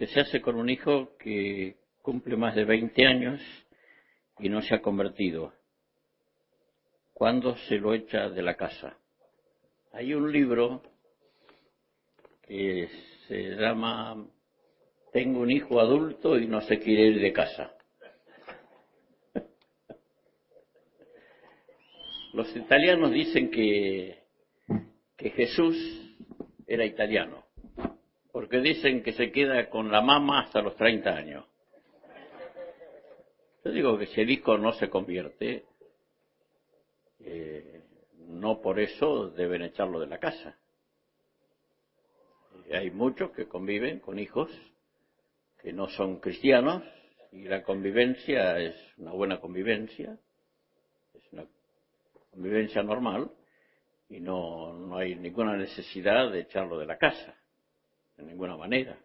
¿Qué se hace con un hijo que cumple más de 20 años y no se ha convertido? ¿Cuándo se lo echa de la casa? Hay un libro que se llama Tengo un hijo adulto y no se quiere ir de casa. Los italianos dicen que Jesús era italiano, porque dicen que se queda con la mamá hasta los 30 años. Yo digo que si el hijo no se convierte, no por eso deben echarlo de la casa. Hay muchos que conviven con hijos que no son cristianos y la convivencia es una buena convivencia, es una convivencia normal y no hay ninguna necesidad de echarlo de la casa, de ninguna manera.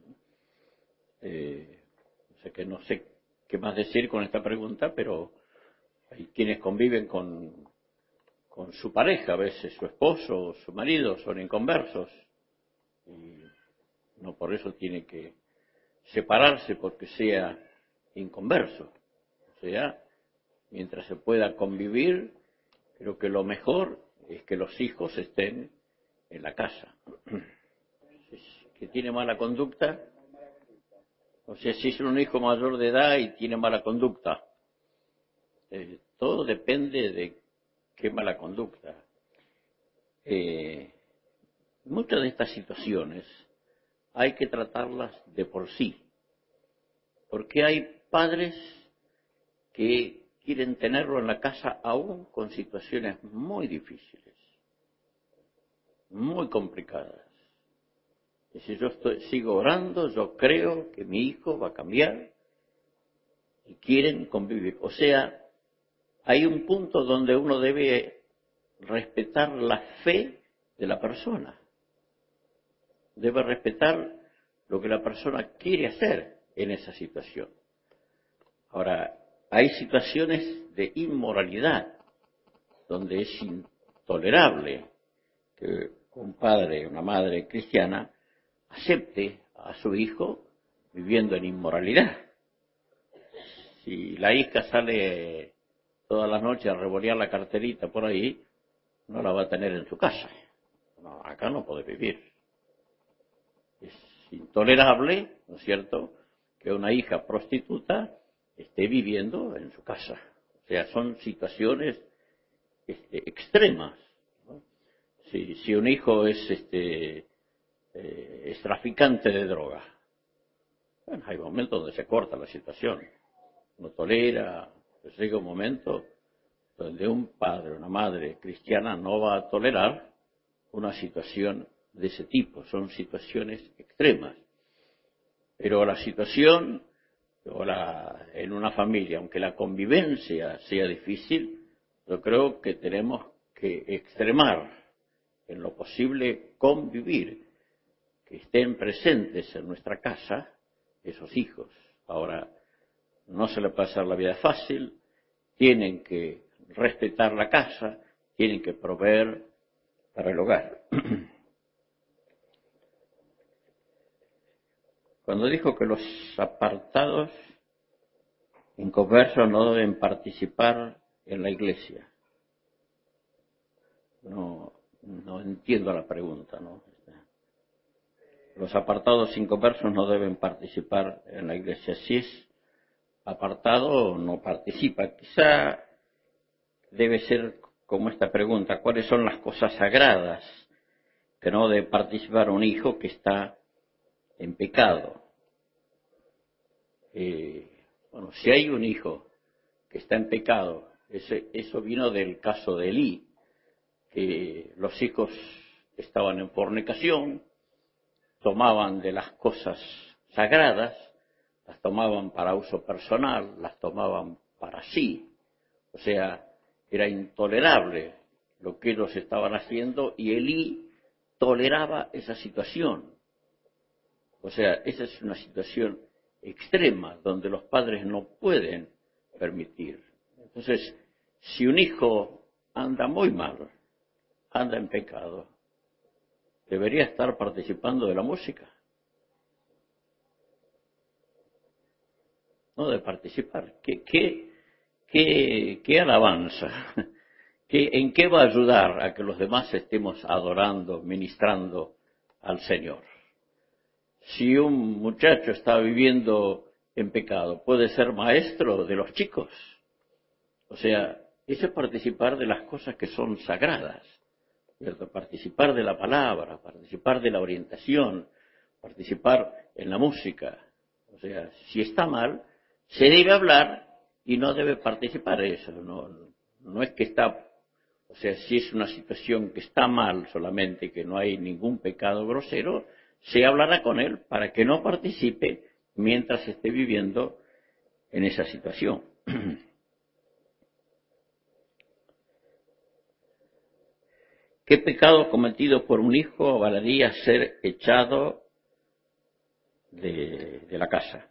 O sea que no sé qué más decir con esta pregunta, pero hay quienes conviven con su pareja, a veces su esposo o su marido, son inconversos y no por eso tiene que separarse porque sea inconverso. O sea, mientras se pueda convivir, creo que lo mejor es que los hijos estén en la casa. Que tiene mala conducta, o sea, si es un hijo mayor de edad y tiene mala conducta, todo depende de qué mala conducta. Muchas de estas situaciones hay que tratarlas de por sí, porque hay padres que quieren tenerlo en la casa aún con situaciones muy difíciles, muy complicadas. Y si yo sigo orando, yo creo que mi hijo va a cambiar y quieren convivir. O sea, hay un punto donde uno debe respetar la fe de la persona. Debe respetar lo que la persona quiere hacer en esa situación. Ahora, hay situaciones de inmoralidad donde es intolerable que un padre, una madre cristiana, acepte a su hijo viviendo en inmoralidad. Si la hija sale todas las noches a revolear la carterita por ahí, no la va a tener en su casa. No, acá no puede vivir. Es intolerable, ¿no es cierto?, que una hija prostituta esté viviendo en su casa. O sea, son situaciones extremas, ¿no? Si un hijo es traficante de droga, bueno, hay momentos donde se corta la situación, no tolera, pues llega un momento donde un padre, una madre cristiana no va a tolerar una situación de ese tipo, son situaciones extremas. Pero la situación en una familia, aunque la convivencia sea difícil, yo creo que tenemos que extremar en lo posible convivir, que estén presentes en nuestra casa esos hijos. Ahora, no se les puede hacer la vida fácil, tienen que respetar la casa, tienen que proveer para el hogar. Cuando dijo que los apartados inconversos no deben participar en la iglesia, no entiendo la pregunta, ¿no? Los apartados inconversos no deben participar en la iglesia. Si es apartado, no participa. Quizá debe ser como esta pregunta: ¿cuáles son las cosas sagradas que no debe participar un hijo que está en pecado? Bueno, si hay un hijo que está en pecado, eso vino del caso de Elí, que los hijos estaban en fornicación, tomaban de las cosas sagradas, las tomaban para uso personal, las tomaban para sí. O sea, era intolerable lo que ellos estaban haciendo y Elí toleraba esa situación. O sea, esa es una situación extrema donde los padres no pueden permitir. Entonces, si un hijo anda muy mal, anda en pecado, debería estar participando de la música. no de participar. ¿Qué alabanza? ¿En qué va a ayudar a que los demás estemos adorando, ministrando al Señor? Si un muchacho está viviendo en pecado, ¿puede ser maestro de los chicos? O sea, eso es participar de las cosas que son sagradas, ¿cierto? Participar de la palabra, participar de la orientación, participar en la música. O sea, si está mal, se debe hablar y no debe participar de eso. No es que está, o sea, si es una situación que está mal solamente, que no hay ningún pecado grosero, se hablará con él para que no participe mientras esté viviendo en esa situación. ¿Qué pecado cometido por un hijo valería ser echado de la casa?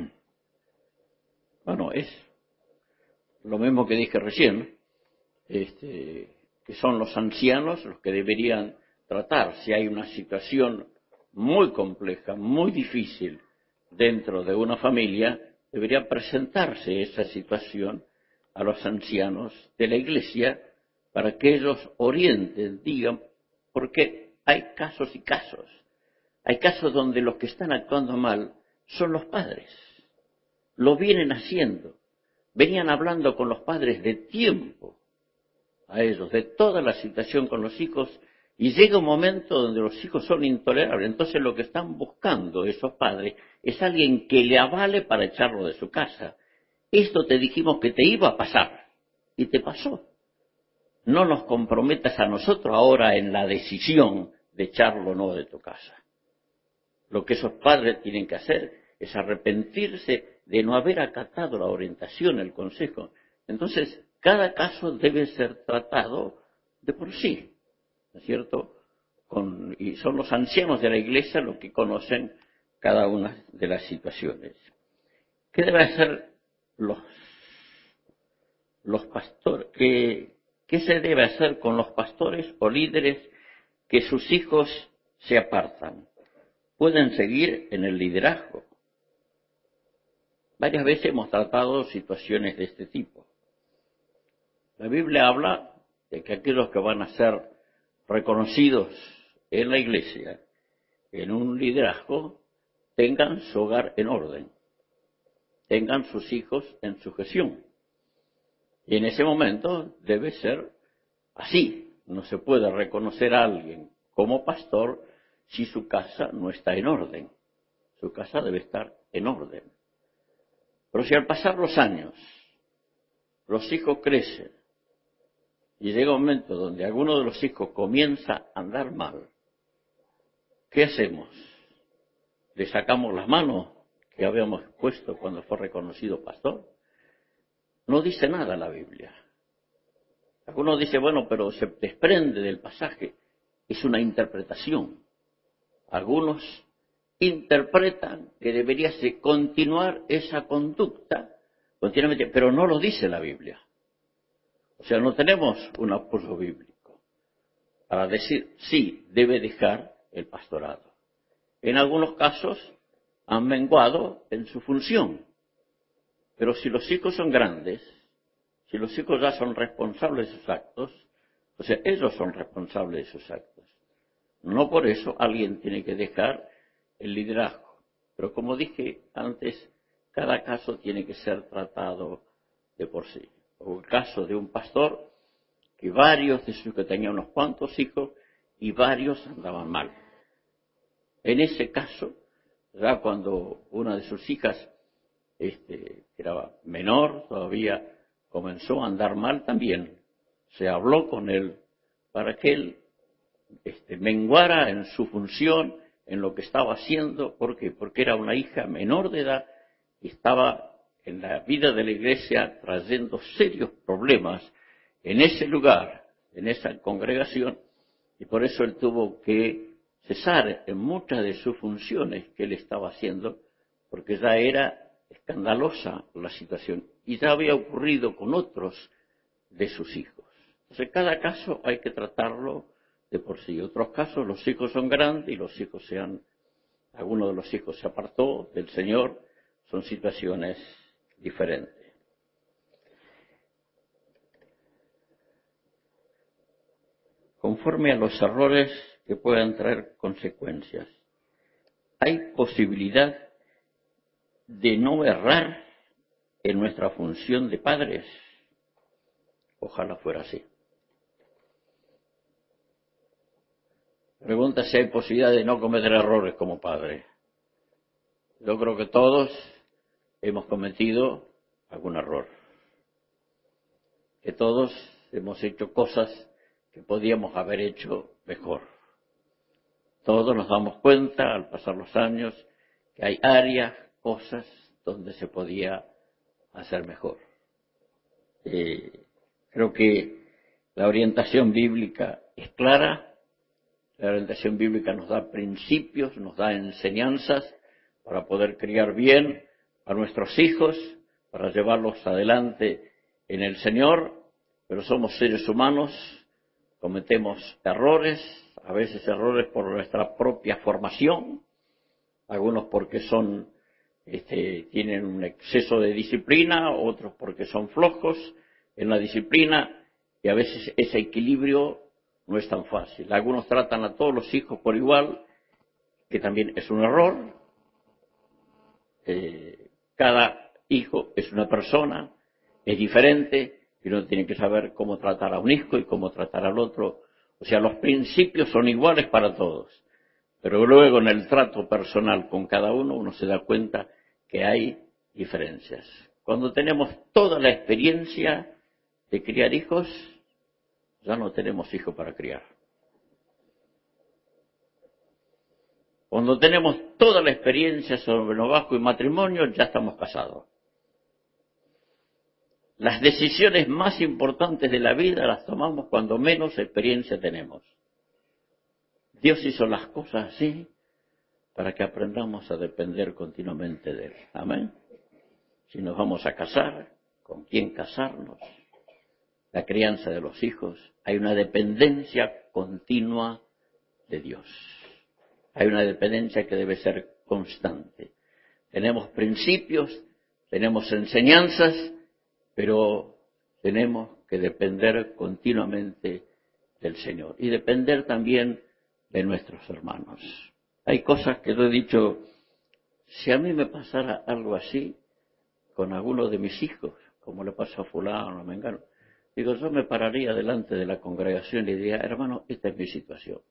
Bueno, es lo mismo que dije recién, que son los ancianos los que deberían tratar. Si hay una situación muy compleja, muy difícil dentro de una familia, debería presentarse esa situación a los ancianos de la iglesia para que ellos orienten, digan, porque hay casos y casos. Hay casos donde los que están actuando mal son los padres. Lo vienen haciendo. Venían hablando con los padres de tiempo a ellos, de toda la situación con los hijos, y llega un momento donde los hijos son intolerables. Entonces lo que están buscando esos padres es alguien que le avale para echarlo de su casa. Esto te dijimos que te iba a pasar, y te pasó. No nos comprometas a nosotros ahora en la decisión de echarlo o no de tu casa. Lo que esos padres tienen que hacer es arrepentirse de no haber acatado la orientación, el consejo. Entonces, cada caso debe ser tratado de por sí, ¿no es cierto? Y son los ancianos de la iglesia los que conocen cada una de las situaciones. ¿Qué deben hacer los pastores? ¿Qué se debe hacer con los pastores o líderes que sus hijos se apartan? Pueden seguir en el liderazgo. Varias veces hemos tratado situaciones de este tipo. La Biblia habla de que aquellos que van a ser reconocidos en la iglesia, en un liderazgo, tengan su hogar en orden, tengan sus hijos en sujeción. Y en ese momento debe ser así. No se puede reconocer a alguien como pastor si su casa no está en orden. Su casa debe estar en orden. Pero si al pasar los años los hijos crecen y llega un momento donde alguno de los hijos comienza a andar mal, ¿qué hacemos? ¿Le sacamos las manos que habíamos puesto cuando fue reconocido pastor? No dice nada la Biblia. Algunos dicen, bueno, pero se desprende del pasaje. Es una interpretación. Algunos interpretan que debería continuar esa conducta continuamente, pero no lo dice la Biblia. O sea, no tenemos un apoyo bíblico para decir, sí, debe dejar el pastorado. En algunos casos han menguado en su función, pero si los hijos son grandes, si los hijos ya son responsables de sus actos, o sea, ellos son responsables de sus actos. No por eso alguien tiene que dejar el liderazgo. Pero como dije antes, cada caso tiene que ser tratado de por sí. Hubo el caso de un pastor que varios de sus que tenían unos cuantos hijos y varios andaban mal. En ese caso, ya cuando una de sus hijas, que era menor todavía, comenzó a andar mal también, se habló con él para que él menguara en su función, en lo que estaba haciendo. ¿Por qué? Porque era una hija menor de edad y estaba en la vida de la iglesia trayendo serios problemas en ese lugar, en esa congregación, y por eso él tuvo que cesar en muchas de sus funciones que él estaba haciendo, porque ya era escandalosa la situación y ya había ocurrido con otros de sus hijos. Entonces, cada caso hay que tratarlo de por sí. Otros casos, los hijos son grandes y alguno de los hijos se apartó del Señor, son situaciones diferente. Conforme a los errores que puedan traer consecuencias, hay posibilidad de no errar en nuestra función de padres. Ojalá fuera así. Pregunta si hay posibilidad de no cometer errores como padre. Yo creo que todos hemos cometido algún error. Que todos hemos hecho cosas que podíamos haber hecho mejor. Todos nos damos cuenta al pasar los años que hay áreas, cosas donde se podía hacer mejor. Creo que la orientación bíblica es clara. La orientación bíblica nos da principios, nos da enseñanzas para poder criar bien a nuestros hijos, para llevarlos adelante en el Señor, pero somos seres humanos, cometemos errores, a veces errores por nuestra propia formación, algunos porque tienen un exceso de disciplina, otros porque son flojos en la disciplina, y a veces ese equilibrio no es tan fácil. Algunos tratan a todos los hijos por igual, que también es un error. Cada hijo es una persona, es diferente, y uno tiene que saber cómo tratar a un hijo y cómo tratar al otro. O sea, los principios son iguales para todos, pero luego en el trato personal con cada uno se da cuenta que hay diferencias. Cuando tenemos toda la experiencia de criar hijos, ya no tenemos hijos para criar. Cuando tenemos toda la experiencia sobre noviazgo y matrimonio, ya estamos casados. Las decisiones más importantes de la vida las tomamos cuando menos experiencia tenemos. Dios hizo las cosas así para que aprendamos a depender continuamente de Él. Amén. Si nos vamos a casar, ¿con quién casarnos? La crianza de los hijos, hay una dependencia continua de Dios. Hay una dependencia que debe ser constante. Tenemos principios, tenemos enseñanzas, pero tenemos que depender continuamente del Señor y depender también de nuestros hermanos. Hay cosas que yo he dicho, si a mí me pasara algo así con alguno de mis hijos, como le pasó a fulano, a mengano, digo, yo me pararía delante de la congregación y diría, hermano, esta es mi situación.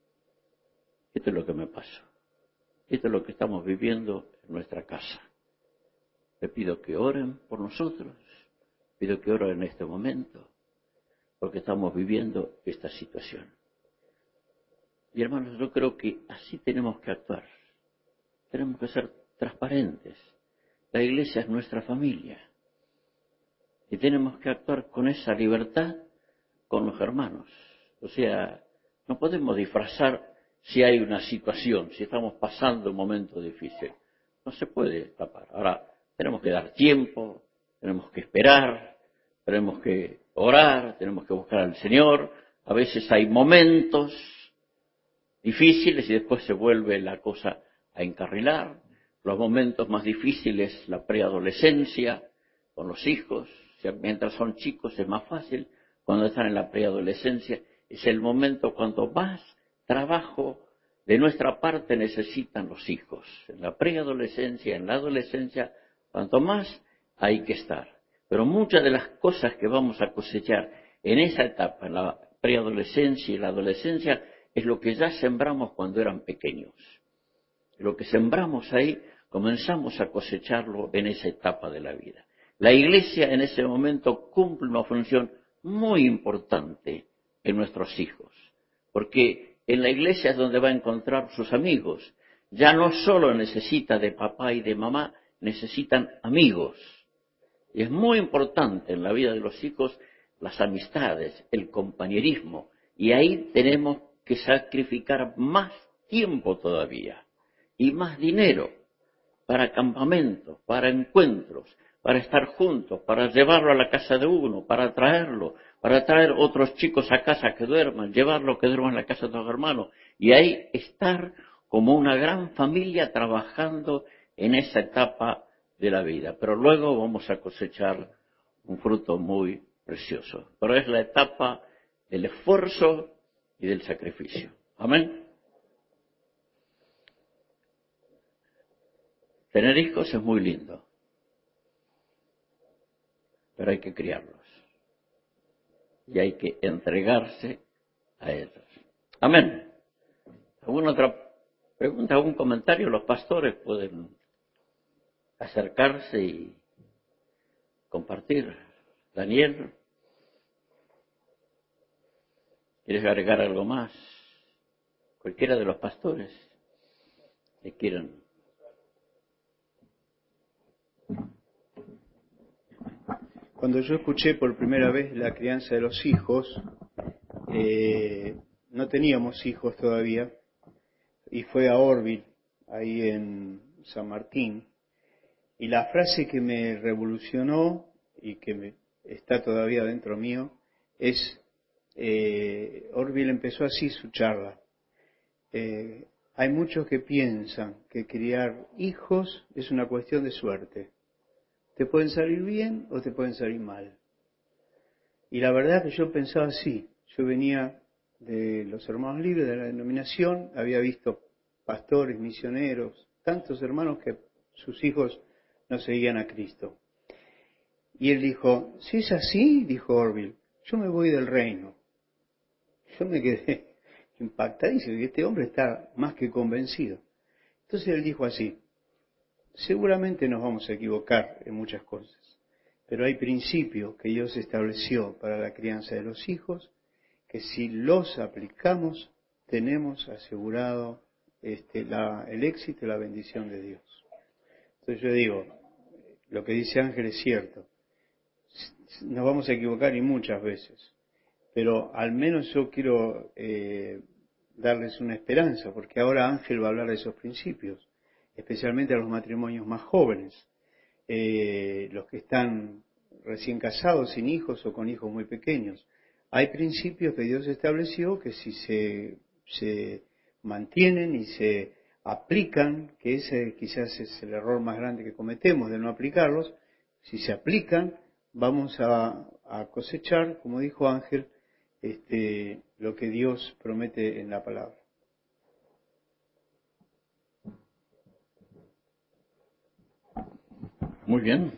Esto es lo que me pasa. Esto es lo que estamos viviendo en nuestra casa. Le pido que oren por nosotros. Pido que oren en este momento, porque estamos viviendo esta situación. Y hermanos, yo creo que así tenemos que actuar. Tenemos que ser transparentes. La iglesia es nuestra familia. Y tenemos que actuar con esa libertad con los hermanos. O sea, no podemos disfrazar si hay una situación, si estamos pasando un momento difícil. No se puede tapar. Ahora, tenemos que dar tiempo, tenemos que esperar, tenemos que orar, tenemos que buscar al Señor. A veces hay momentos difíciles y después se vuelve la cosa a encarrilar. Los momentos más difíciles, la preadolescencia, con los hijos. O sea, mientras son chicos es más fácil. Cuando están en la preadolescencia es el momento cuando más trabajo de nuestra parte necesitan los hijos. En la preadolescencia, en la adolescencia, cuanto más hay que estar. Pero muchas de las cosas que vamos a cosechar en esa etapa, en la preadolescencia y la adolescencia, es lo que ya sembramos cuando eran pequeños. Lo que sembramos ahí, comenzamos a cosecharlo en esa etapa de la vida. La iglesia en ese momento cumple una función muy importante en nuestros hijos, porque en la iglesia es donde va a encontrar sus amigos. Ya no solo necesita de papá y de mamá, necesitan amigos. Y es muy importante en la vida de los hijos las amistades, el compañerismo, y ahí tenemos que sacrificar más tiempo todavía y más dinero para campamentos, para encuentros, para estar juntos, para llevarlo a la casa de uno, para traerlo, para traer otros chicos a casa que duerman, llevarlo que duerman en la casa de los hermanos, y ahí estar como una gran familia trabajando en esa etapa de la vida, pero luego vamos a cosechar un fruto muy precioso. Pero es la etapa del esfuerzo y del sacrificio. Amén. Tener hijos es muy lindo, pero hay que criarlos y hay que entregarse a ellos. Amén. ¿Alguna otra pregunta, algún comentario? Los pastores pueden acercarse y compartir. Daniel, ¿quieres agregar algo más? Cualquiera de los pastores que quieran. Cuando yo escuché por primera vez la crianza de los hijos, no teníamos hijos todavía, y fue a Orville, ahí en San Martín, y la frase que me revolucionó y que está todavía dentro mío es, Orville empezó así su charla. Hay muchos que piensan que criar hijos es una cuestión de suerte. Te pueden salir bien o te pueden salir mal. Y la verdad que yo pensaba así. Yo venía de los hermanos libres de la denominación, había visto pastores, misioneros, tantos hermanos que sus hijos no seguían a Cristo. Y él dijo, si es así, dijo Orville, yo me voy del reino. Yo me quedé impactadísimo y este hombre está más que convencido. Entonces él dijo así, seguramente nos vamos a equivocar en muchas cosas, pero hay principios que Dios estableció para la crianza de los hijos que si los aplicamos tenemos asegurado el éxito y la bendición de Dios. Entonces yo digo, lo que dice Ángel es cierto, nos vamos a equivocar y muchas veces, pero al menos yo quiero darles una esperanza, porque ahora Ángel va a hablar de esos principios, especialmente a los matrimonios más jóvenes, los que están recién casados, sin hijos o con hijos muy pequeños. Hay principios que Dios estableció que si se mantienen y se aplican, que ese quizás es el error más grande que cometemos de no aplicarlos, si se aplican vamos a cosechar, como dijo Ángel, lo que Dios promete en la palabra. Muy bien.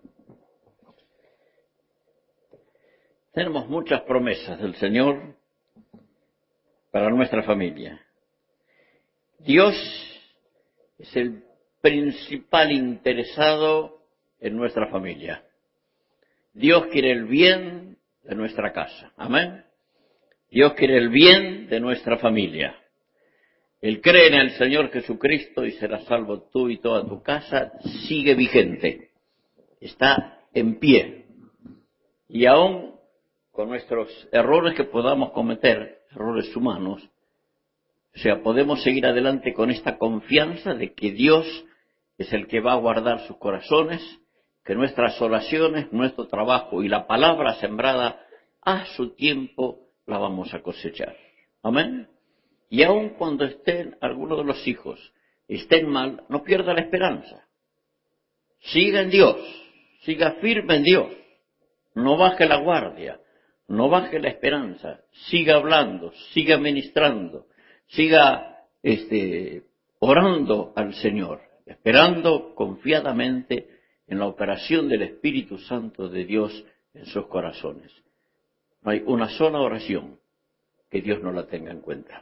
Tenemos muchas promesas del Señor para nuestra familia. Dios es el principal interesado en nuestra familia. Dios quiere el bien de nuestra casa. Amén. Dios quiere el bien de nuestra familia. El cree en el Señor Jesucristo y serás salvo tú y toda tu casa, sigue vigente. Está en pie. Y aún con nuestros errores que podamos cometer, errores humanos, o sea, podemos seguir adelante con esta confianza de que Dios es el que va a guardar sus corazones, que nuestras oraciones, nuestro trabajo y la palabra sembrada a su tiempo la vamos a cosechar. Amén. Y aun cuando estén algunos de los hijos estén mal, no pierda la esperanza. Siga en Dios, siga firme en Dios, no baje la guardia, no baje la esperanza, siga hablando, siga ministrando, siga orando al Señor, esperando confiadamente en la operación del Espíritu Santo de Dios en sus corazones. No hay una sola oración que Dios no la tenga en cuenta.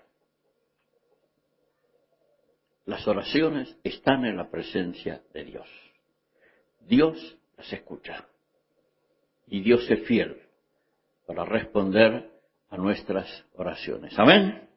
Las oraciones están en la presencia de Dios. Dios las escucha. Y Dios es fiel para responder a nuestras oraciones. Amén.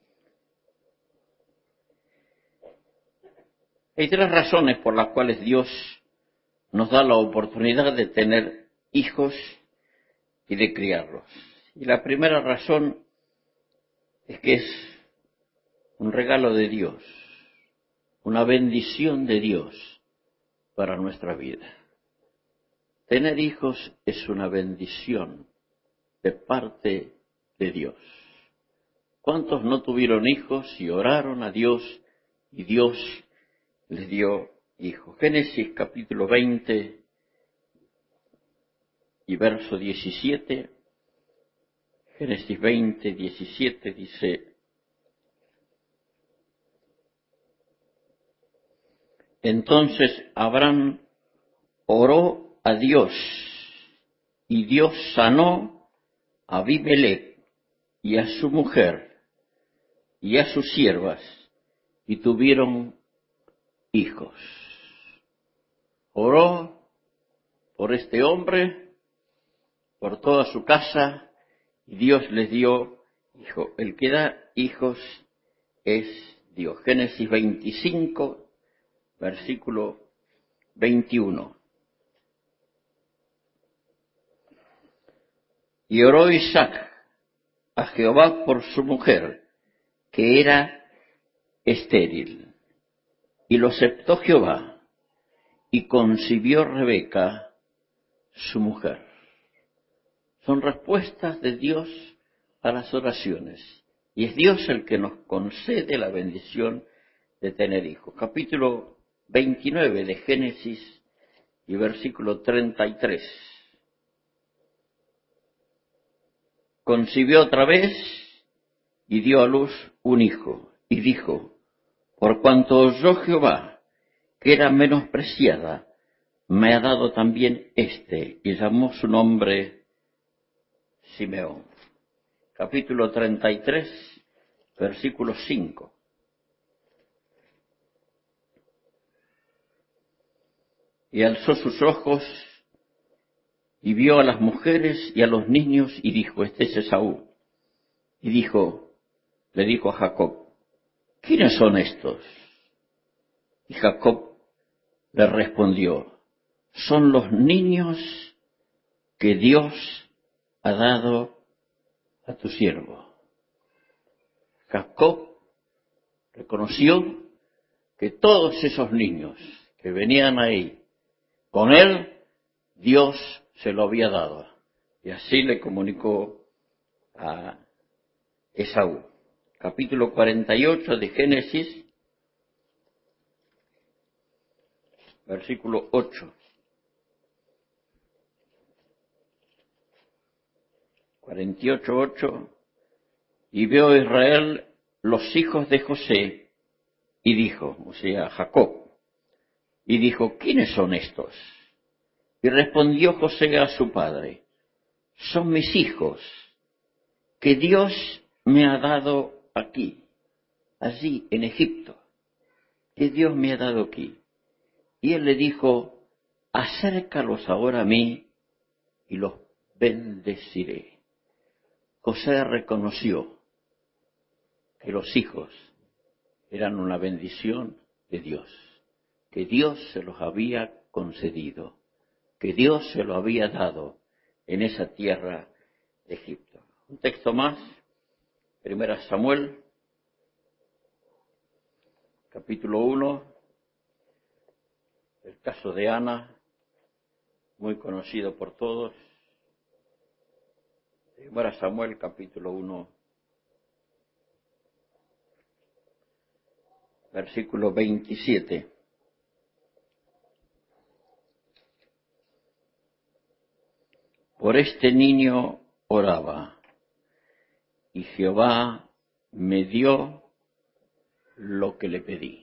Hay tres razones por las cuales Dios nos da la oportunidad de tener hijos y de criarlos. Y la primera razón es que es un regalo de Dios, una bendición de Dios para nuestra vida. Tener hijos es una bendición de parte de Dios. ¿Cuántos no tuvieron hijos y oraron a Dios y Dios les dio hijos. Génesis capítulo 20 y verso 17. Génesis 20, 17 dice: entonces Abraham oró a Dios, y Dios sanó a Abimelec y a su mujer y a sus siervas, y tuvieron hijos. Oró por este hombre, por toda su casa, y Dios les dio hijos. El que da hijos es Dios. Génesis 25, versículo 21. Y oró Isaac a Jehová por su mujer, que era estéril. Y lo aceptó Jehová, y concibió Rebeca, su mujer. Son respuestas de Dios a las oraciones. Y es Dios el que nos concede la bendición de tener hijos. Capítulo 29 de Génesis y versículo 33. Concibió otra vez y dio a luz un hijo, y dijo: por cuanto oyó Jehová que era menospreciada, me ha dado también este, y llamó su nombre Simeón. Capítulo 33, versículo 5. Y alzó sus ojos y vio a las mujeres y a los niños, y dijo: este es Esaú. Y le dijo a Jacob: ¿quiénes son estos? Y Jacob le respondió: son los niños que Dios ha dado a tu siervo. Jacob reconoció que todos esos niños que venían ahí con él, Dios se lo había dado. Y así le comunicó a Esaú. Capítulo 48 de Génesis, versículo 8. 48:8. Y vio Israel los hijos de José, y dijo, o sea, Jacob, y dijo: ¿quiénes son estos? Y respondió José a su padre: son mis hijos, que Dios me ha dado aquí, allí en Egipto, que Dios me ha dado aquí. Y él le dijo: acércalos ahora a mí, y los bendeciré. José reconoció que los hijos eran una bendición de Dios, que Dios se los había concedido, que Dios se lo había dado en esa tierra de Egipto. Un texto más, 1 Samuel, capítulo 1, el caso de Ana, muy conocido por todos. 1 Samuel, capítulo 1, versículo 27. Por este niño oraba, y Jehová me dio lo que le pedí.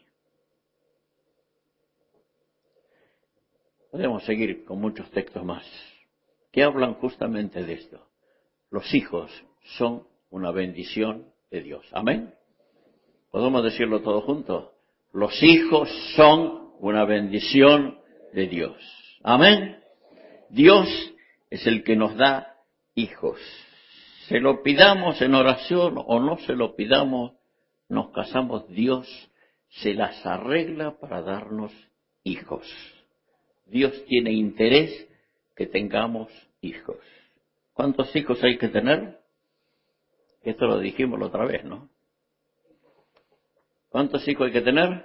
Podemos seguir con muchos textos más que hablan justamente de esto. Los hijos son una bendición de Dios. Amén. ¿Podemos decirlo todos juntos? Los hijos son una bendición de Dios. Amén. Dios es el que nos da hijos. Se lo pidamos en oración o no se lo pidamos, nos casamos, Dios se las arregla para darnos hijos. Dios tiene interés que tengamos hijos. ¿Cuántos hijos hay que tener? Esto lo dijimos la otra vez, ¿no? ¿Cuántos hijos hay que tener?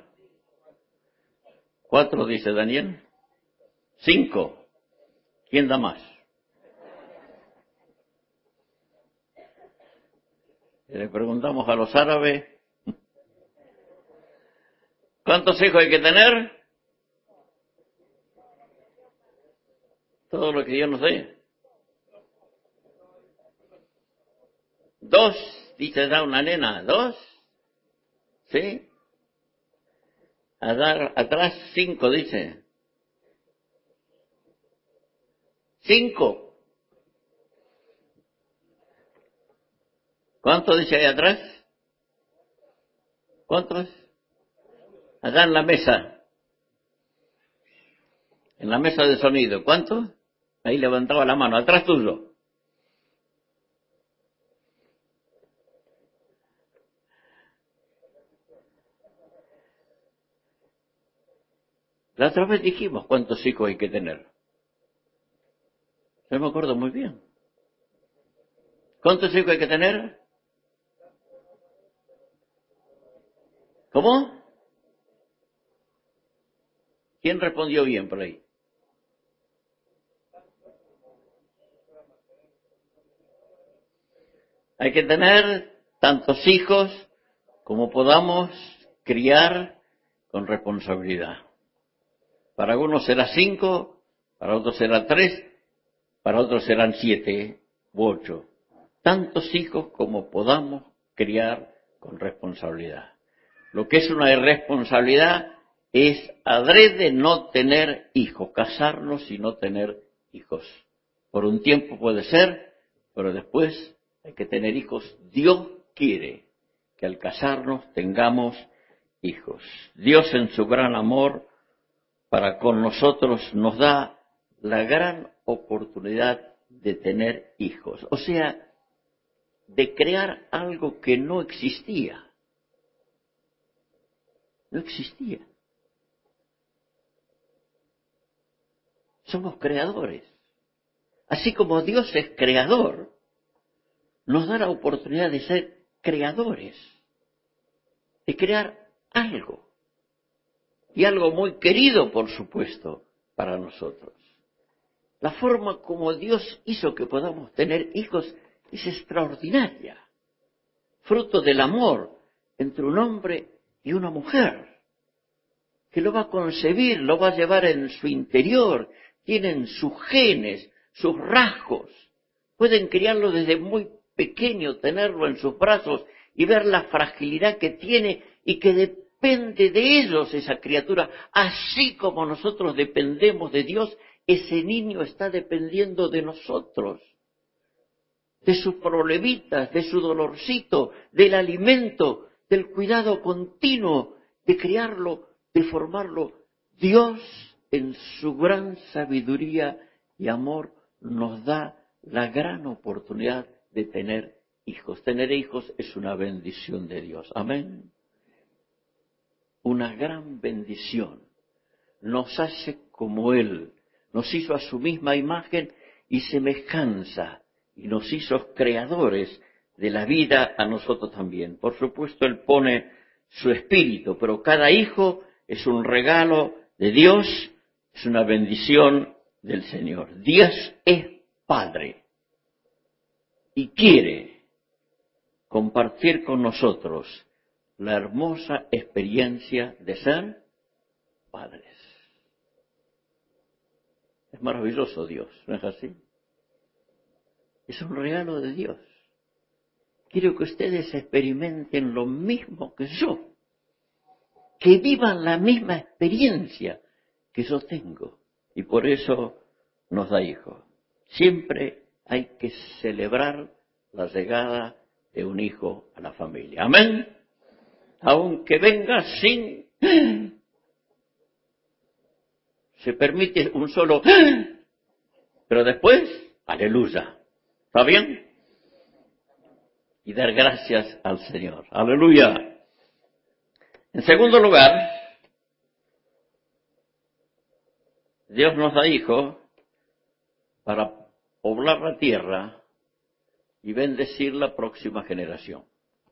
4, dice Daniel. 5. ¿Quién da más? Le preguntamos a los árabes, ¿cuántos hijos hay que tener? Todo lo que Dios nos dé. 2, dice da una nena, 2. ¿Sí? Atrás 5, dice. 5. ¿Cuánto dice ahí atrás? ¿Cuántos? Allá en la mesa. En la mesa de sonido. ¿Cuántos? Ahí levantaba la mano. Atrás tuyo. La otra vez dijimos cuántos hijos hay que tener. Yo me acuerdo muy bien. ¿Cuántos hijos hay que tener? ¿Cómo? ¿Quién respondió bien por ahí? Hay que tener tantos hijos como podamos criar con responsabilidad. Para algunos será 5, para otros será 3, para otros serán 7 u 8. Tantos hijos como podamos criar con responsabilidad. Lo que es una irresponsabilidad es adrede no tener hijos, casarnos y no tener hijos. Por un tiempo puede ser, pero después hay que tener hijos. Dios quiere que al casarnos tengamos hijos. Dios en su gran amor para con nosotros nos da la gran oportunidad de tener hijos. O sea, de crear algo que no existía. No existía. Somos creadores. Así como Dios es creador, nos da la oportunidad de ser creadores, de crear algo. Y algo muy querido, por supuesto, para nosotros. La forma como Dios hizo que podamos tener hijos es extraordinaria. Fruto del amor entre un hombre y una mujer, que lo va a concebir, lo va a llevar en su interior, tienen sus genes, sus rasgos. Pueden criarlo desde muy pequeño, tenerlo en sus brazos y ver la fragilidad que tiene y que depende de ellos esa criatura. Así como nosotros dependemos de Dios, ese niño está dependiendo de nosotros, de sus problemitas, de su dolorcito, del alimento, del cuidado continuo, de criarlo, de formarlo. Dios, en su gran sabiduría y amor, nos da la gran oportunidad de tener hijos. Tener hijos es una bendición de Dios. Amén. Una gran bendición. Nos hace como Él. Nos hizo a su misma imagen y semejanza. Y nos hizo creadores de la vida a nosotros también. Por supuesto, Él pone su espíritu, pero cada hijo es un regalo de Dios, es una bendición del Señor. Dios es Padre y quiere compartir con nosotros la hermosa experiencia de ser padres. Es maravilloso Dios, ¿no es así? Es un regalo de Dios. Quiero que ustedes experimenten lo mismo que yo, que vivan la misma experiencia que yo tengo, y por eso nos da hijos. Siempre hay que celebrar la llegada de un hijo a la familia. Amén. Aunque venga sin... Se permite un solo... Pero después, aleluya. ¿Está bien? Y dar gracias al Señor. Aleluya. En segundo lugar, Dios nos da hijos para poblar la tierra y bendecir la próxima generación.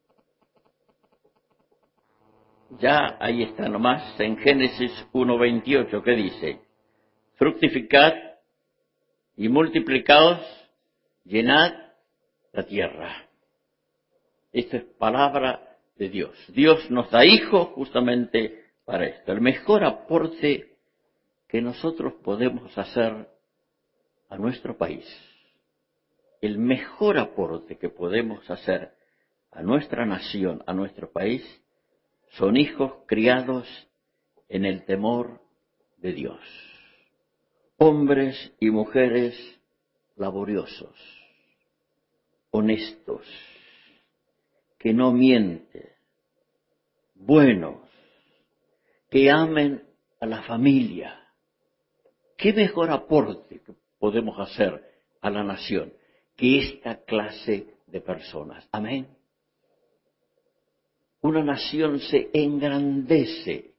Ya ahí está nomás en Génesis 1:28 que dice, fructificad y multiplicaos, llenad la tierra. Esta es palabra de Dios. Dios nos da hijos justamente para esto. El mejor aporte que nosotros podemos hacer a nuestro país, el mejor aporte que podemos hacer a nuestra nación, a nuestro país, son hijos criados en el temor de Dios. Hombres y mujeres laboriosos, honestos, que no mienten, buenos, que amen a la familia. ¿Qué mejor aporte que podemos hacer a la nación que esta clase de personas? Amén. Una nación se engrandece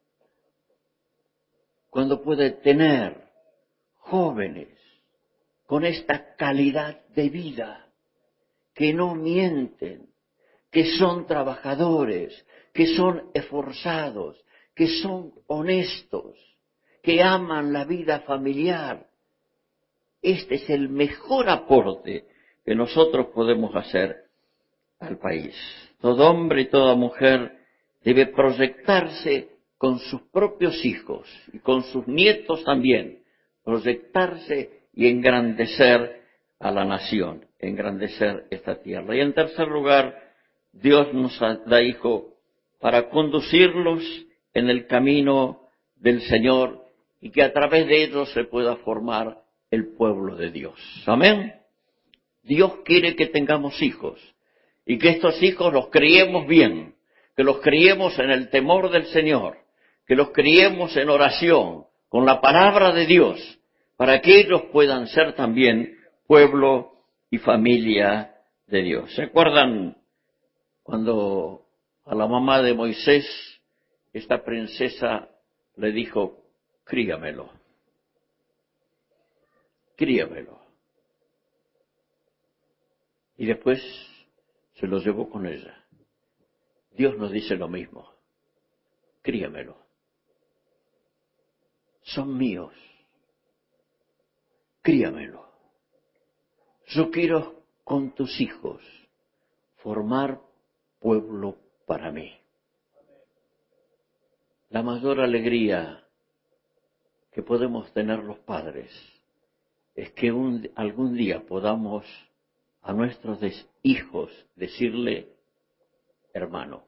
cuando puede tener jóvenes con esta calidad de vida, que no mienten, que son trabajadores, que son esforzados, que son honestos, que aman la vida familiar. Este es el mejor aporte que nosotros podemos hacer al país. Todo hombre y toda mujer debe proyectarse con sus propios hijos y con sus nietos también, proyectarse y engrandecer a la nación, engrandecer esta tierra. Y en tercer lugar, Dios nos da hijos para conducirlos en el camino del Señor y que a través de ellos se pueda formar el pueblo de Dios. Amén. Dios quiere que tengamos hijos y que estos hijos los criemos bien, que los criemos en el temor del Señor, que los criemos en oración, con la palabra de Dios, para que ellos puedan ser también pueblo y familia de Dios. ¿Se acuerdan cuando a la mamá de Moisés, esta princesa le dijo, críamelo, críamelo? Y después se lo llevó con ella. Dios nos dice lo mismo, críamelo. Son míos, críamelo. Yo quiero con tus hijos formar pueblo para mí. La mayor alegría que podemos tener los padres es que algún día podamos a nuestros hijos decirle, hermano,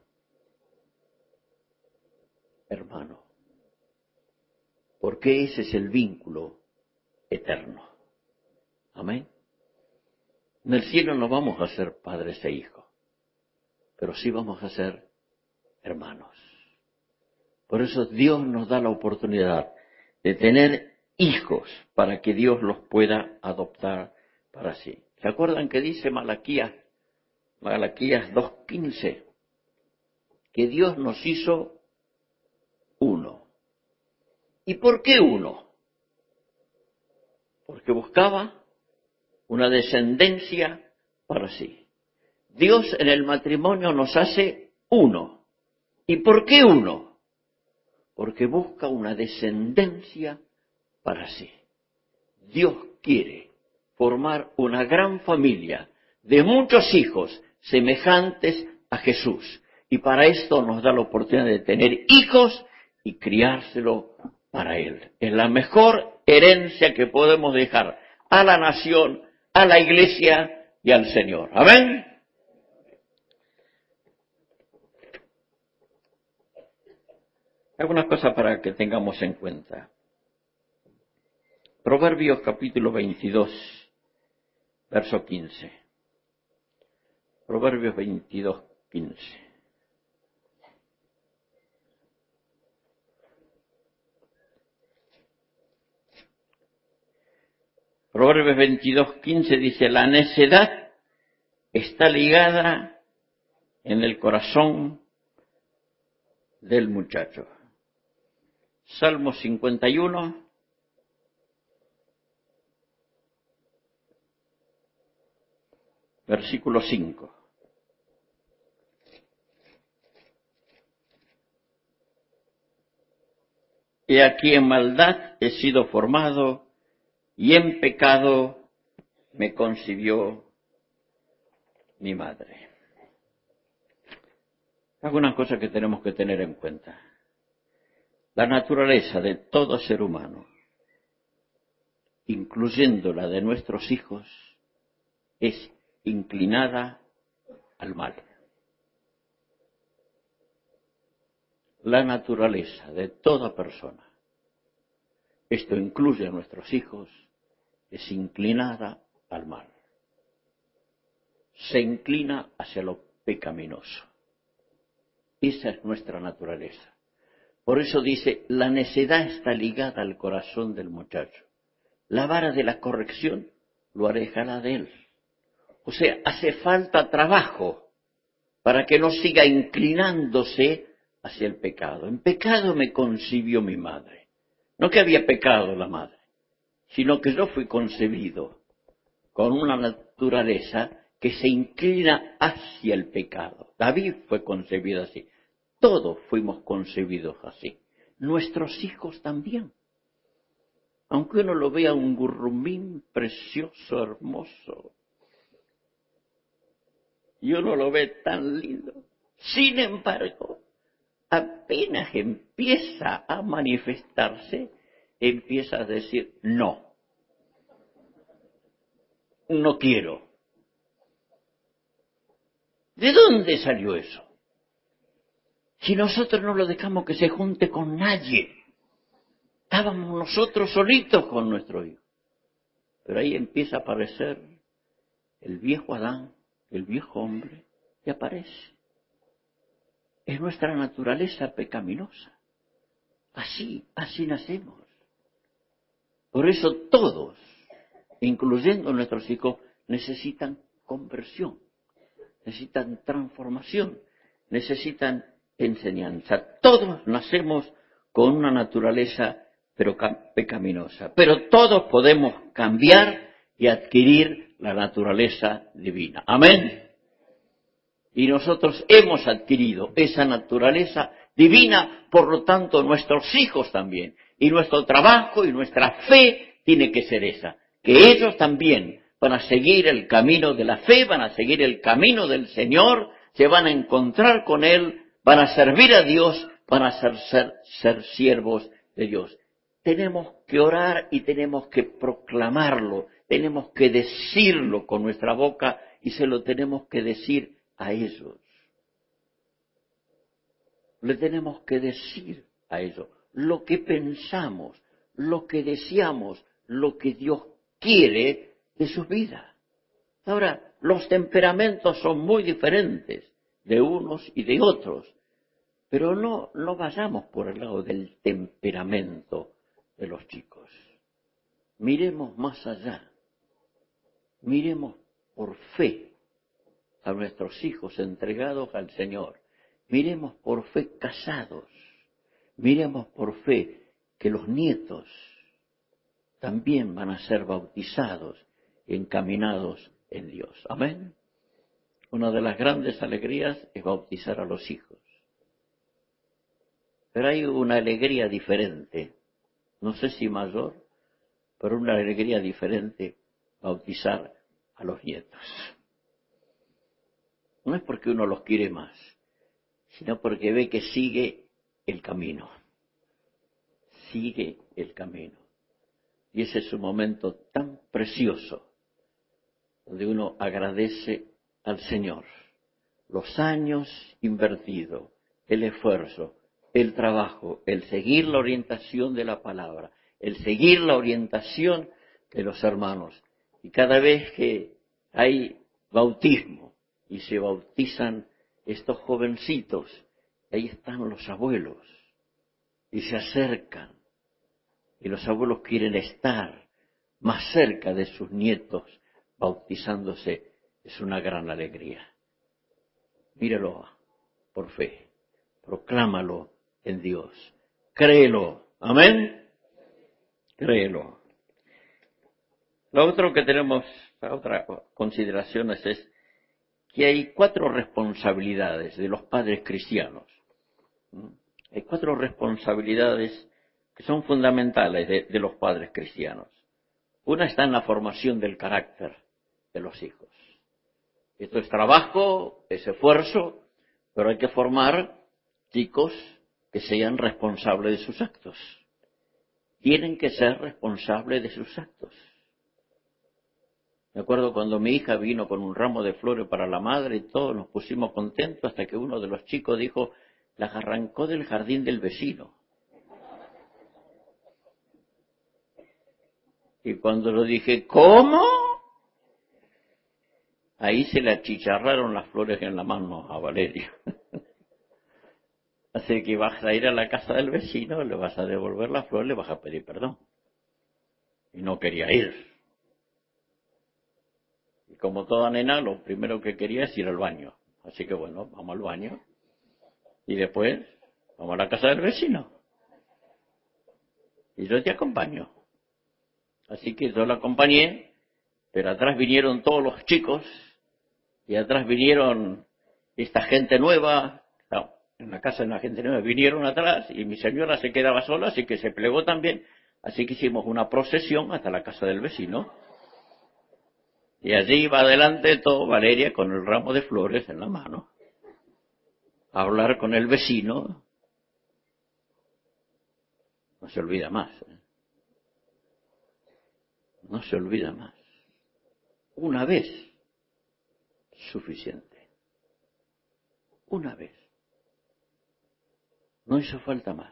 hermano, porque ese es el vínculo eterno. Amén. En el cielo no vamos a ser padres e hijos, pero sí vamos a ser hermanos. Por eso Dios nos da la oportunidad de tener hijos para que Dios los pueda adoptar para sí. ¿Se acuerdan que dice Malaquías 2:15? Que Dios nos hizo uno. ¿Y por qué uno? Porque buscaba una descendencia para sí. Dios en el matrimonio nos hace uno. ¿Y por qué uno? Porque busca una descendencia para sí. Dios quiere formar una gran familia de muchos hijos semejantes a Jesús. Y para esto nos da la oportunidad de tener hijos y criárselo para Él. Es la mejor herencia que podemos dejar a la nación, a la iglesia y al Señor. Amén. Algunas cosas para que tengamos en cuenta. Proverbios capítulo 22, verso 15. Proverbios 22, 15. Proverbios 22, 15 dice, la necedad está ligada en el corazón del muchacho. Salmo 51, versículo 5. He aquí en maldad he sido formado y en pecado me concibió mi madre. Algunas cosas que tenemos que tener en cuenta. La naturaleza de todo ser humano incluyendo la de nuestros hijos, es inclinada al mal. La naturaleza de toda persona, esto incluye a nuestros hijos, es inclinada al mal. Se inclina hacia lo pecaminoso. Esa es nuestra naturaleza. Por eso dice, la necedad está ligada al corazón del muchacho. La vara de la corrección lo alejará de él. O sea, hace falta trabajo para que no siga inclinándose hacia el pecado. En pecado me concibió mi madre. No que había pecado la madre, sino que yo fui concebido con una naturaleza que se inclina hacia el pecado. David fue concebido así. Todos fuimos concebidos así. Nuestros hijos también. Aunque uno lo vea un gurrumín precioso, hermoso, y uno lo ve tan lindo. Sin embargo, apenas empieza a manifestarse, empieza a decir, no quiero. ¿De dónde salió eso? Si nosotros no lo dejamos que se junte con nadie, estábamos nosotros solitos con nuestro hijo. Pero ahí empieza a aparecer el viejo Adán, el viejo hombre, y aparece. Es nuestra naturaleza pecaminosa. Así nacemos. Por eso todos, incluyendo nuestros hijos, necesitan conversión, necesitan transformación, necesitan enseñanza. Todos nacemos con una naturaleza pecaminosa, pero todos podemos cambiar y adquirir la naturaleza divina. Amén. Y nosotros hemos adquirido esa naturaleza divina, por lo tanto nuestros hijos también. Y nuestro trabajo y nuestra fe tiene que ser esa. Que ellos también van a seguir el camino de la fe, van a seguir el camino del Señor, se van a encontrar con Él, van a servir a Dios, van a ser siervos de Dios. Tenemos que orar y tenemos que proclamarlo, tenemos que decirlo con nuestra boca y se lo tenemos que decir a ellos. Le tenemos que decir a ellos lo que pensamos, lo que deseamos, lo que Dios quiere de su vida. Ahora, los temperamentos son muy diferentes de unos y de otros, pero no vayamos por el lado del temperamento de los chicos. Miremos más allá, miremos por fe a nuestros hijos entregados al Señor. Miremos por fe casados. Miremos por fe que los nietos también van a ser bautizados y encaminados en Dios. Amén. Una de las grandes alegrías es bautizar a los hijos. Pero hay una alegría diferente, no sé si mayor, pero una alegría diferente bautizar a los nietos. No es porque uno los quiere más, sino porque ve que sigue el camino. Sigue el camino. Y ese es un momento tan precioso, donde uno agradece al Señor los años invertidos, el esfuerzo, el trabajo, el seguir la orientación de la palabra, el seguir la orientación de los hermanos. Y cada vez que hay bautismo y se bautizan estos jovencitos, ahí están los abuelos y se acercan. Y los abuelos quieren estar más cerca de sus nietos bautizándose. Es una gran alegría. Míralo por fe. Proclámalo en Dios. Créelo. Amén. Créelo. Lo otro que tenemos, la otra consideración es que hay 4 responsabilidades de los padres cristianos. Hay 4 responsabilidades que son fundamentales de los padres cristianos. Una está en la formación del carácter de los hijos. Esto es trabajo, es esfuerzo, pero hay que formar chicos que sean responsables de sus actos. tienen que ser responsables de sus actos. Me acuerdo cuando mi hija vino con un ramo de flores para la madre y todos nos pusimos contentos hasta que uno de los chicos dijo, las arrancó del jardín del vecino. Y cuando lo dije, ¿cómo? Ahí se le achicharraron las flores en la mano a Valeria. Así que vas a ir a la casa del vecino, le vas a devolver la flor, le vas a pedir perdón. Y no quería ir. Y como toda nena, lo primero que quería es ir al baño. Así que bueno, vamos al baño. Y después, vamos a la casa del vecino. Y yo te acompaño. Así que yo la acompañé, pero atrás vinieron todos los chicos, y atrás vinieron esta gente nueva, no, en la casa de la gente nueva, vinieron atrás, y mi señora se quedaba sola, así que se plegó también. Así que hicimos una procesión hasta la casa del vecino. Y allí iba adelante todo Valeria con el ramo de flores en la mano, a hablar con el vecino. No se olvida más. No se olvida más. Una vez, suficiente. Una vez. No hizo falta más.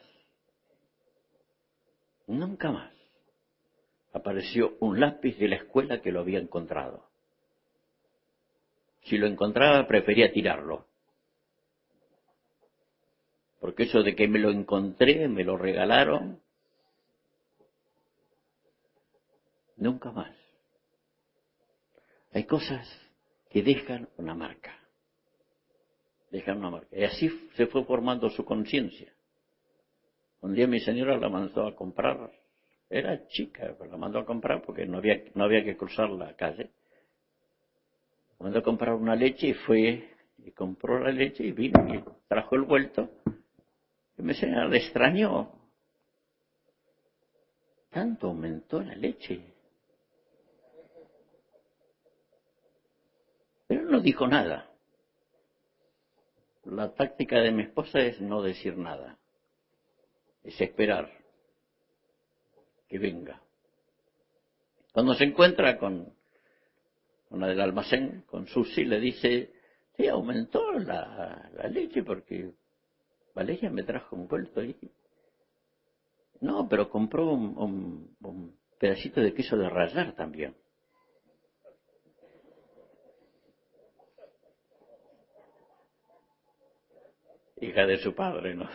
Nunca más. Apareció un lápiz de la escuela que lo había encontrado. Si lo encontraba, prefería tirarlo. Porque eso de que me lo encontré, me lo regalaron, nunca más. Hay cosas que dejan una marca. Dejan una marca. Y así se fue formando su conciencia. Un día mi señora la mandó a comprar. Era chica, pero la mandó a comprar porque no había que cruzar la calle. Mandó a comprar una leche y fue y compró la leche y vino y trajo el vuelto. Y mi señora le extrañó. Tanto aumentó la leche. Pero no dijo nada. La táctica de mi esposa es no decir nada. Es esperar que venga. Cuando se encuentra con la del almacén, con Susi, le dice, sí, aumentó la leche porque Valeria me trajo un vuelto ahí. No, pero compró un pedacito de queso de rallar también. Hija de su padre, ¿no?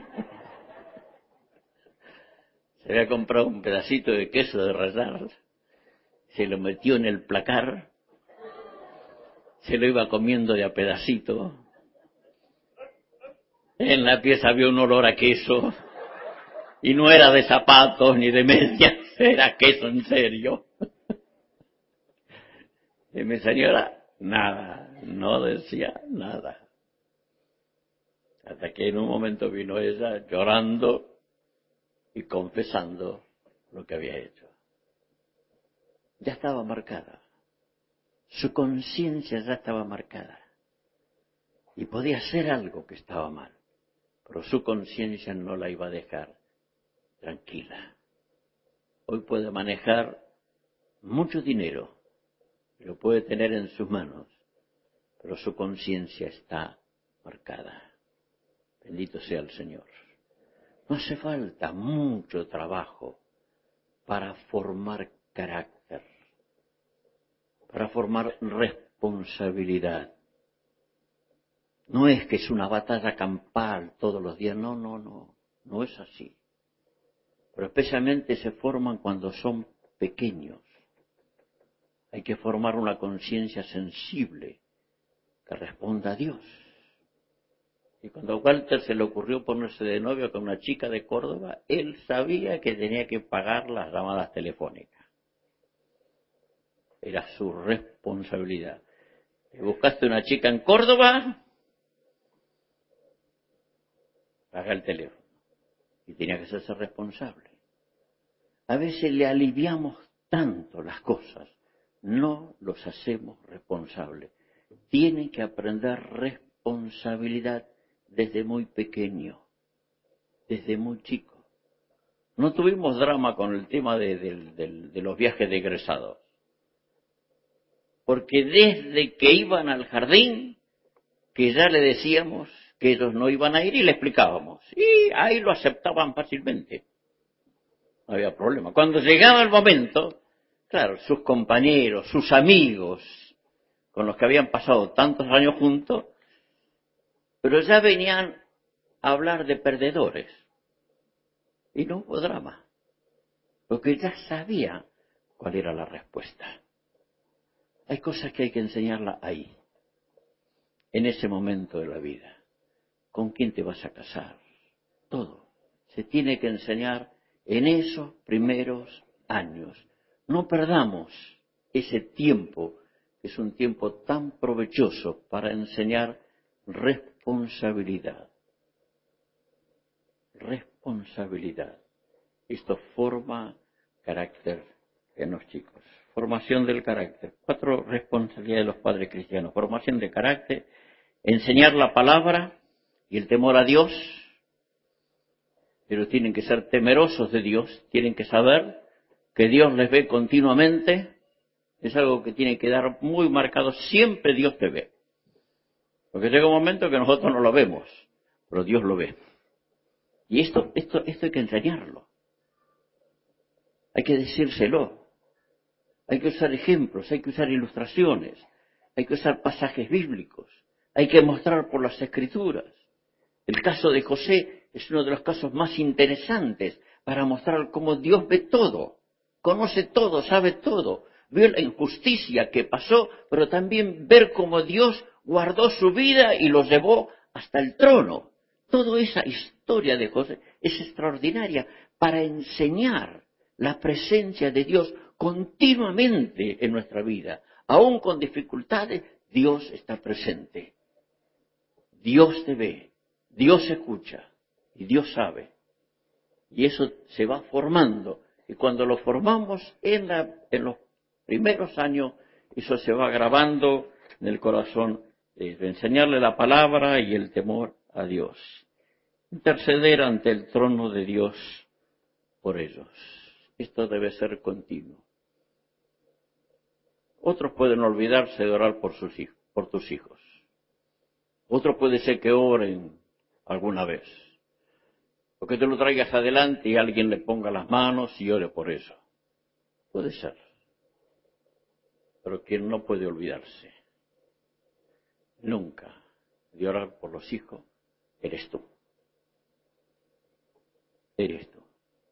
Se había comprado un pedacito de queso de rallar, se lo metió en el placar, se lo iba comiendo de a pedacito. En la pieza había un olor a queso, y no era de zapatos ni de medias, era queso en serio. Y mi señora, nada, no decía nada. Hasta que en un momento vino ella llorando y confesando lo que había hecho. Ya estaba marcada. Su conciencia ya estaba marcada. Y podía hacer algo que estaba mal. Pero su conciencia no la iba a dejar tranquila. Hoy puede manejar mucho dinero. Lo puede tener en sus manos. Pero su conciencia está marcada. Bendito sea el Señor. No hace falta mucho trabajo para formar carácter, para formar responsabilidad. No es que es una batalla campal todos los días, no es así. Pero especialmente se forman cuando son pequeños. Hay que formar una conciencia sensible que responda a Dios. Y cuando a Walter se le ocurrió ponerse de novio con una chica de Córdoba, él sabía que tenía que pagar las llamadas telefónicas. Era su responsabilidad. ¿Buscaste una chica en Córdoba? Paga el teléfono. Y tenía que hacerse responsable. A veces le aliviamos tanto las cosas, no los hacemos responsables. Tienen que aprender responsabilidad desde muy pequeño, desde muy chico. No tuvimos drama con el tema de los viajes de egresados. Porque desde que iban al jardín, que ya le decíamos que ellos no iban a ir y le explicábamos. Y ahí lo aceptaban fácilmente. No había problema. Cuando llegaba el momento, claro, sus compañeros, sus amigos, con los que habían pasado tantos años juntos, pero ya venían a hablar de perdedores. Y no hubo drama, porque ya sabía cuál era la respuesta. Hay cosas que hay que enseñarlas ahí, en ese momento de la vida. ¿Con quién te vas a casar? Todo se tiene que enseñar en esos primeros años. No perdamos ese tiempo, que es un tiempo tan provechoso para enseñar responsabilidad. Responsabilidad. Esto forma carácter en los chicos. Formación del carácter. 4 responsabilidades de los padres cristianos. Formación de carácter, enseñar la palabra y el temor a Dios, pero tienen que ser temerosos de Dios, tienen que saber que Dios les ve continuamente. Es algo que tiene que dar muy marcado. Siempre Dios te ve. Porque llega un momento que nosotros no lo vemos, pero Dios lo ve. Y esto hay que enseñarlo. Hay que decírselo. Hay que usar ejemplos, hay que usar ilustraciones, hay que usar pasajes bíblicos, hay que mostrar por las Escrituras. El caso de José es uno de los casos más interesantes para mostrar cómo Dios ve todo, conoce todo, sabe todo. Vio la injusticia que pasó, pero también ver cómo Dios guardó su vida y lo llevó hasta el trono. Toda esa historia de José es extraordinaria para enseñar la presencia de Dios continuamente en nuestra vida. Aún con dificultades, Dios está presente. Dios te ve, Dios escucha y Dios sabe. Y eso se va formando. Y cuando lo formamos en los primeros años, eso se va grabando en el corazón, de enseñarle la palabra y el temor a Dios. Interceder ante el trono de Dios por ellos. Esto debe ser continuo. Otros pueden olvidarse de orar por tus hijos. Otros puede ser que oren alguna vez. O que te lo traigas adelante y alguien le ponga las manos y ore por eso. Puede ser. Pero quien no puede olvidarse nunca de orar por los hijos, eres tú. Eres tú.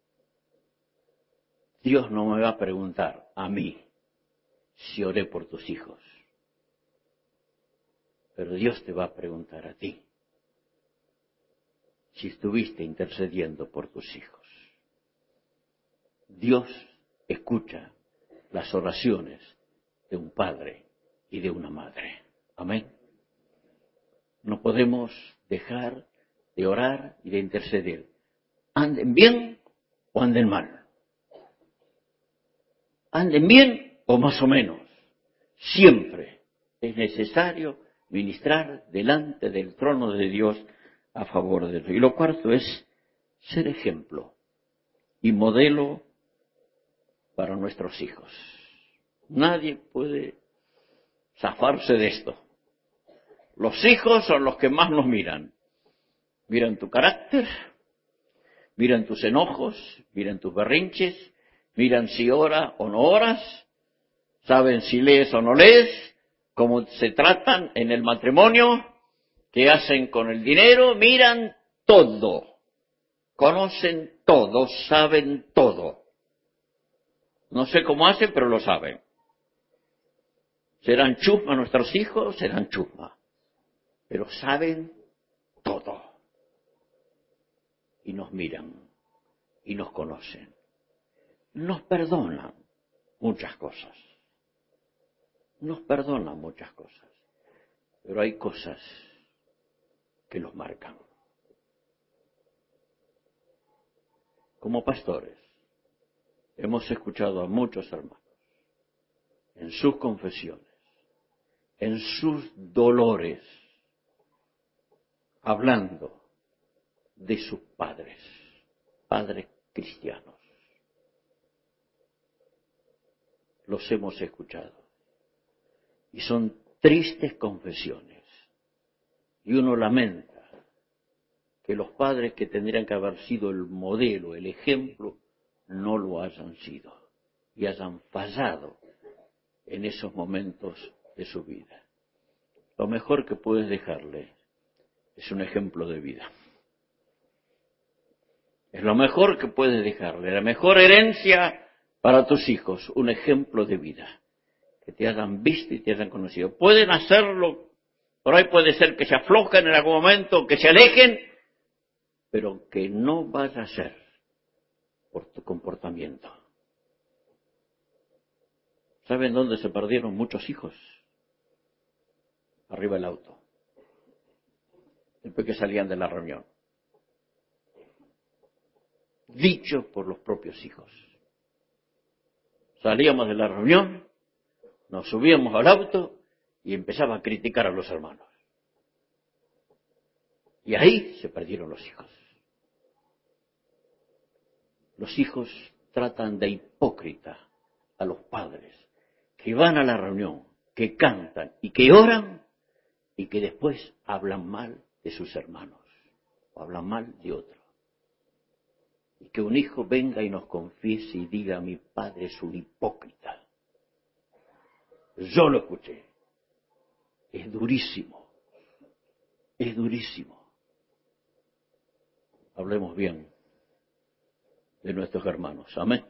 Dios no me va a preguntar a mí si oré por tus hijos. Pero Dios te va a preguntar a ti si estuviste intercediendo por tus hijos. Dios escucha las oraciones de un padre y de una madre. Amén. No podemos dejar de orar y de interceder. Anden bien o anden mal. Anden bien o más o menos. Siempre es necesario ministrar delante del trono de Dios a favor de Dios. Y lo cuarto es ser ejemplo y modelo para nuestros hijos. Nadie puede zafarse de esto. Los hijos son los que más nos miran. Miran tu carácter, miran tus enojos, miran tus berrinches, miran si oras o no oras, saben si lees o no lees, cómo se tratan en el matrimonio, qué hacen con el dinero, miran todo, conocen todo, saben todo. No sé cómo hacen, pero lo saben. Serán chusma nuestros hijos, serán chusma, pero saben todo. Y nos miran, y nos conocen. Nos perdonan muchas cosas. Nos perdonan muchas cosas. Pero hay cosas que los marcan. Como pastores, hemos escuchado a muchos hermanos en sus confesiones, en sus dolores, hablando de sus padres cristianos. Los hemos escuchado. Y son tristes confesiones. Y uno lamenta que los padres que tendrían que haber sido el modelo, el ejemplo, no lo hayan sido y hayan fallado en esos momentos de su vida. Lo mejor que puedes dejarle es un ejemplo de vida. Es lo mejor que puedes dejarle, la mejor herencia para tus hijos, un ejemplo de vida, que te hayan visto y te hayan conocido. Pueden hacerlo, por ahí puede ser que se aflojen en algún momento, que se alejen, pero que no vaya a ser por tu comportamiento. ¿Saben dónde se perdieron muchos hijos? Arriba del auto. Después que salían de la reunión. Dicho por los propios hijos. Salíamos de la reunión, nos subíamos al auto y empezaba a criticar a los hermanos. Y ahí se perdieron los hijos. Los hijos tratan de hipócrita a los padres que van a la reunión, que cantan y que oran y que después hablan mal de sus hermanos o hablan mal de otros. Y que un hijo venga y nos confiese y diga: mi padre es un hipócrita. Yo lo escuché. Es durísimo. Es durísimo. Hablemos bien de nuestros hermanos. Amén.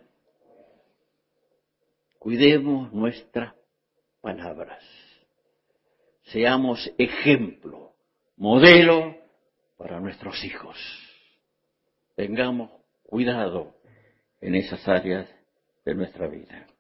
Cuidemos nuestras palabras. Seamos ejemplo, modelo para nuestros hijos. Tengamos cuidado en esas áreas de nuestra vida.